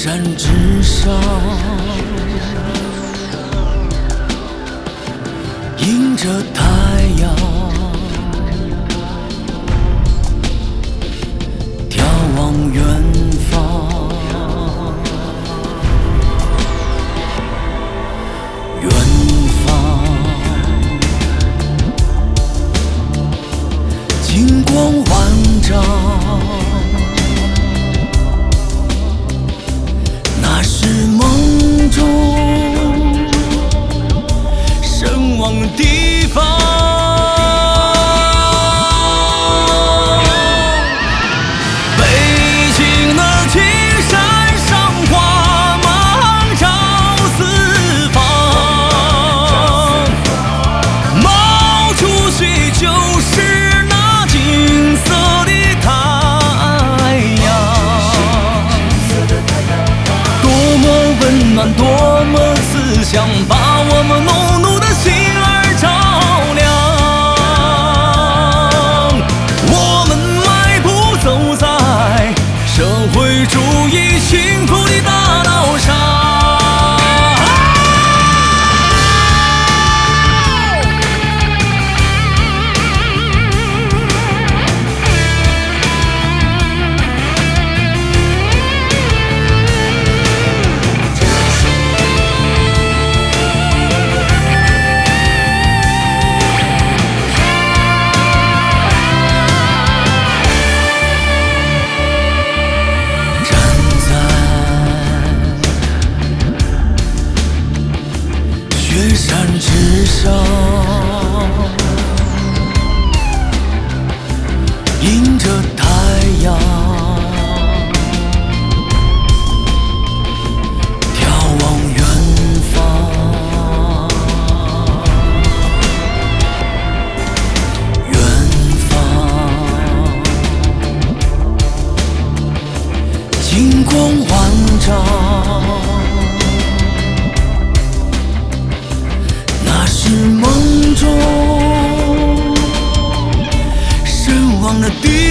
山之上，迎着太阳，眺望远方。远方，金光万丈。那是梦中神往的地方。北京的青山上花芒照四方，冒出去就是那金色的太阳。多么温暖，多么慈祥，把我们农奴的心儿照亮。我们迈步走在社会主义幸福的大道上。雪山之上，迎着太阳，眺望远方。远方，金光万丈。那是梦中神往的地方。